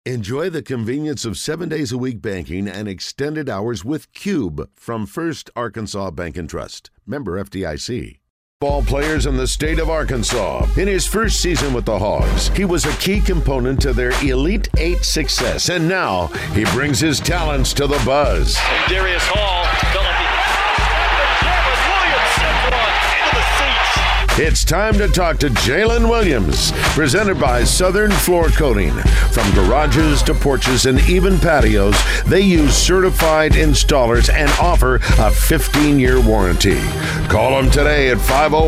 Enjoy the convenience of 7 days a week banking and extended hours with Cube from First Arkansas Bank and Trust. Member FDIC. Ball players in the state of Arkansas. In his first season with the Hogs, he was a key component to their Elite Eight success, and now he brings his talents to the buzz. And Darius Hall fell at the Williams into the seats. It's time to talk to Jalen Williams, presented by Southern Floor Coating. From garages to porches and even patios, they use certified installers and offer a 15-year warranty. Call them today at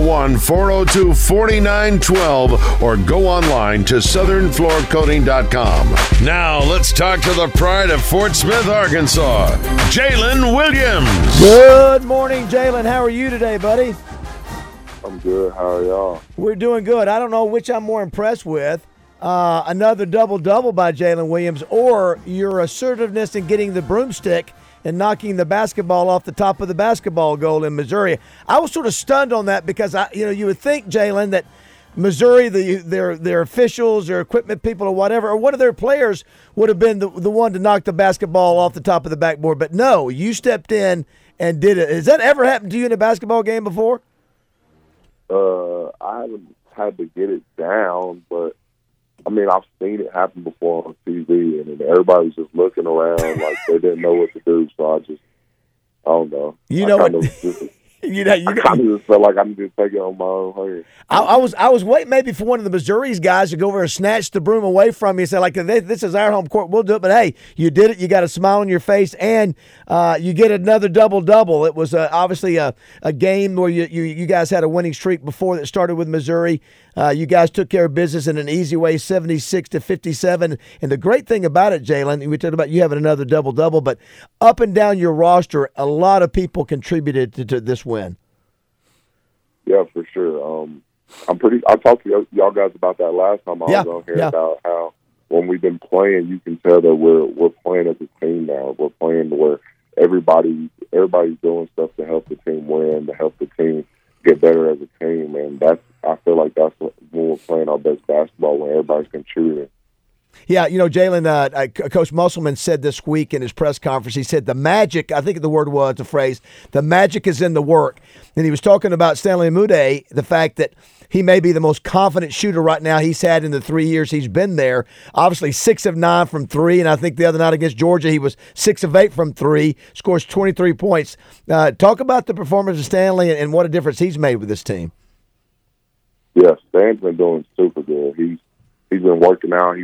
501-402-4912 or go online to southernfloorcoating.com. Now let's talk to the pride of Fort Smith, Arkansas, Jalen Williams. Good morning, Jalen. How are you today, buddy? I'm good. How are y'all? We're doing good. I don't know which I'm more impressed with, another double-double by Jalen Williams or your assertiveness in getting the broomstick and knocking the basketball off the top of the basketball goal in Missouri. I was sort of stunned on that because, you would think, Jalen, that Missouri, their officials, their equipment people or whatever, or one of their players would have been the one to knock the basketball off the top of the backboard. But no, you stepped in and did it. Has that ever happened to you in a basketball game before? I haven't had to get it down, but I mean, I've seen it happen before on TV, and everybody was just looking around like they didn't know what to do. So I don't know. I kind of just felt like I needed to take it on my own hand. I was waiting maybe for one of the Missouri's guys to go over and snatch the broom away from me and say, like, this is our home court, we'll do it. But, hey, you did it. You got a smile on your face, and you get another double-double. It was obviously a game where you guys had a winning streak before that started with Missouri. You guys took care of business in an easy way, 76-57. And the great thing about it, Jalen, we talked about you having another double-double, but up and down your roster, a lot of people contributed to this win. Yeah, for sure. I talked to y'all guys about that last time I was on here about how when we've been playing, you can tell that we're playing as a team now. We're playing where everybody's doing stuff to help the team win, to help the team get better as a team, and I feel like that's when we're playing our best basketball, when everybody's contributing. Yeah, Jalen, Coach Musselman said this week in his press conference, he said the magic, I think the word was the phrase, the magic is in the work. And he was talking about Stanley Umude, the fact that he may be the most confident shooter right now he's had in the 3 years he's been there. Obviously 6 of 9 from 3, and I think the other night against Georgia he was 6 of 8 from 3, scores 23 points. Talk about the performance of Stanley and what a difference he's made with this team. Yeah, Stan's been doing super good. He's been working out.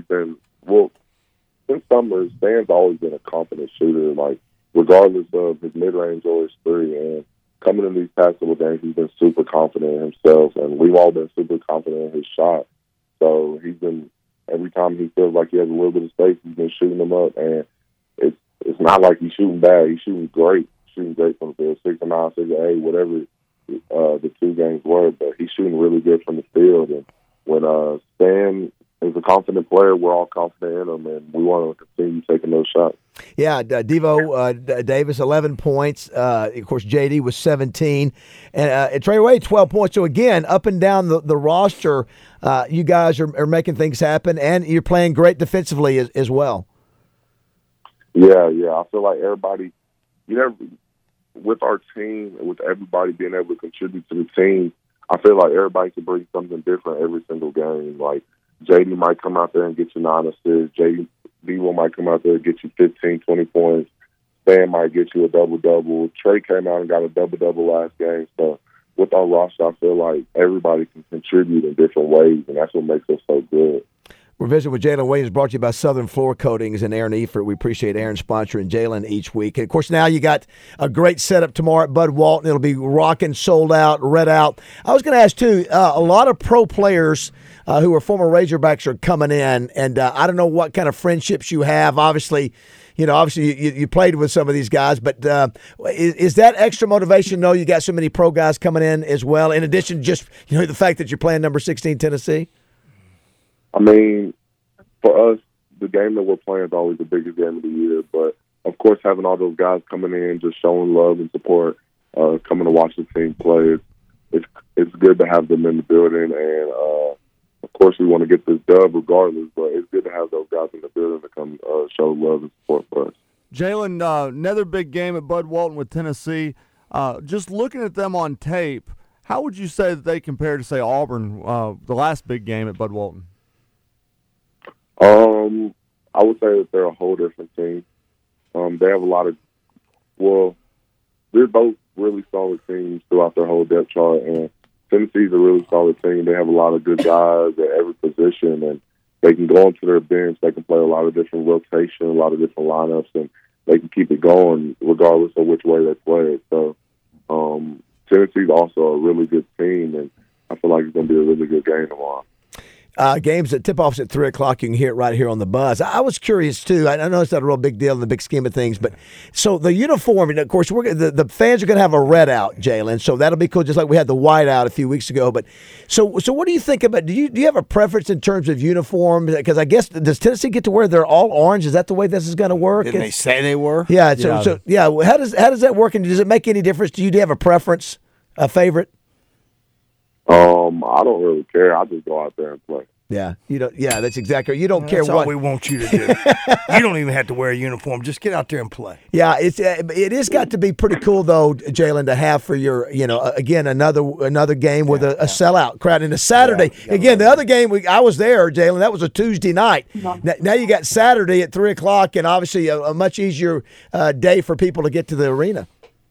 Since summer, Stan's always been a confident shooter, like, regardless of his mid-range or his three. And coming in these past couple games, he's been super confident in himself, and we've all been super confident in his shot. So every time he feels like he has a little bit of space, he's been shooting them up. And it's not like he's shooting bad. He's shooting great. Shooting great from the field, 6 of 9, 6 of 8, whatever the 2 games were. But he's shooting really good from the field. And when Stan is a confident player, we're all confident in him, and we want to continue taking those shots. Yeah, Devo Davis, 11 points. Of course, JD was 17. And Trey Wade, 12 points. So, again, up and down the roster, you guys are making things happen, and you're playing great defensively as well. Yeah. I feel like everybody, with our team and with everybody being able to contribute to the team, I feel like everybody can bring something different every single game. Like, JD might come out there and get you 9 assists. Devo might come out there and get you 15, 20 points. Stan might get you a double-double. Trey came out and got a double-double last game. So with our roster, I feel like everybody can contribute in different ways, and that's what makes us so good. We're visiting with Jalen Williams, brought to you by Southern Floor Coatings and Aaron Efert. We appreciate Aaron sponsoring Jalen each week. And, of course, now you got a great setup tomorrow at Bud Walton. It'll be rocking, sold out, red out. I was going to ask, too, a lot of pro players who are former Razorbacks are coming in, and I don't know what kind of friendships you have. Obviously, you played with some of these guys, but is that extra motivation? No, you got so many pro guys coming in as well, in addition to just the fact that you're playing number 16 Tennessee? I mean, for us, the game that we're playing is always the biggest game of the year. But, of course, having all those guys coming in, just showing love and support, coming to watch the team play, it's good to have them in the building. And of course, we want to get this dub regardless, but it's good to have those guys in the building to come show love and support for us. Jalen, another big game at Bud Walton with Tennessee. Just looking at them on tape, how would you say that they compare to, say, Auburn, the last big game at Bud Walton? I would say that they're a whole different team. They have a lot of they're both really solid teams throughout their whole depth chart, and Tennessee's a really solid team. They have a lot of good guys at every position, and they can go onto their bench. They can play a lot of different rotation, a lot of different lineups, and they can keep it going regardless of which way they play it. So Tennessee's also a really good team, and I feel like it's going to be a really good game tomorrow. Games that tip-offs at 3 o'clock. You can hear it right here on the Buzz. I was curious, too. I know it's not a real big deal in the big scheme of things, but so the uniform, and of course, the fans are going to have a red out, Jalen, so that'll be cool, just like we had the white out a few weeks ago. But so what do you think about, do you have a preference in terms of uniform? Because I guess, does Tennessee get to wear they're all orange? Is that the way this is going to work? Didn't they say they were? Yeah. So how does that work, and does it make any difference? Do you have a preference, a favorite? I don't really care. I just go out there and play. Yeah, you don't. Yeah, that's exactly right. You don't care That's what all we want you to do. You don't even have to wear a uniform. Just get out there and play. Yeah, it has got to be pretty cool though, Jalen, to have for your again another game with a sellout crowd and a Saturday. Again, the other game I was there, Jalen. That was a Tuesday night. Now you got Saturday at 3 o'clock, and obviously a much easier day for people to get to the arena.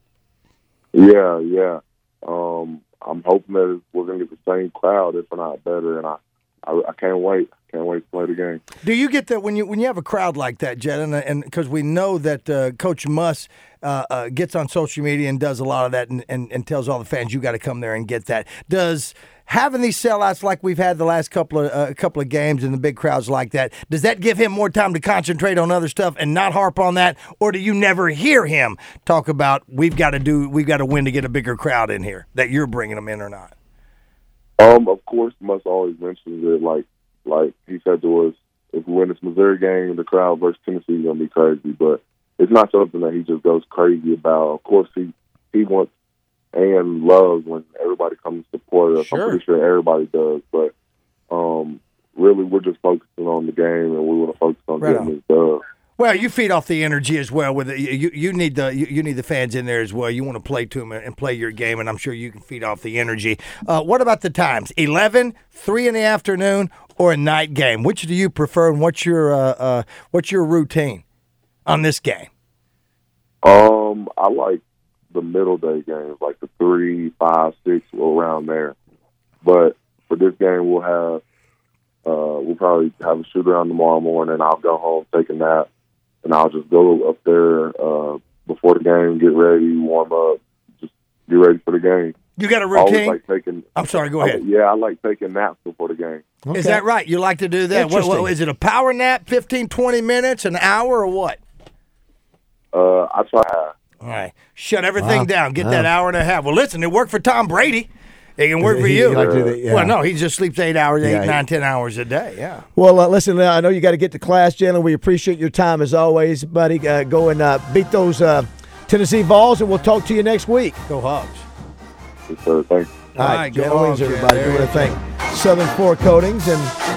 Yeah. I'm hoping that we're going to get the same crowd, if not better, and I can't wait. Can't wait to play the game. Do you get that when you have a crowd like that, Jed? And because we know that Coach Muss gets on social media and does a lot of that, and tells all the fans you got to come there and get that. Does having these sellouts like we've had the last couple of games and the big crowds like that, does that give him more time to concentrate on other stuff and not harp on that, or do you never hear him talk about we've got to win to get a bigger crowd in here, that you're bringing them in or not? Of course, Muss always mentions it. Like he said to us, if we win this Missouri game, the crowd versus Tennessee is going to be crazy. But it's not something that he just goes crazy about. Of course, he wants and loves when everybody comes to support us. Sure. I'm pretty sure everybody does. But really, we're just focusing on the game, and we want to focus on getting this done. Well, you feed off the energy as well. With you need the fans in there as well. You want to play to them and play your game, and I'm sure you can feed off the energy. What about the times? 11, 3 in the afternoon, or a night game? Which do you prefer, and what's your routine on this game? I like the middle day games, like the 3, 5, 6, around there. But for this game, we'll probably have a shoot around tomorrow morning. I'll go home, take a nap. And I'll just go up there before the game, get ready, warm up, just get ready for the game. You got a routine? I'm sorry, go ahead. I like taking naps before the game. Okay. Is that right? You like to do that? What, is it a power nap, 15, 20 minutes, an hour, or what? I try. All right. Shut everything down. Get that hour and a half. Well, listen, it worked for Tom Brady. It can work for you. Well, no, he just sleeps 8 hours, 9, 10 hours a day. Yeah. Well, listen, I know you got to get to class, Jalen. We appreciate your time as always, buddy. Go and beat those Tennessee Vols, and we'll talk to you next week. Go Hogs. Yes, sir. Thanks. All right, Jalen Williams, everybody. We want to thank Southern Floor Coatings and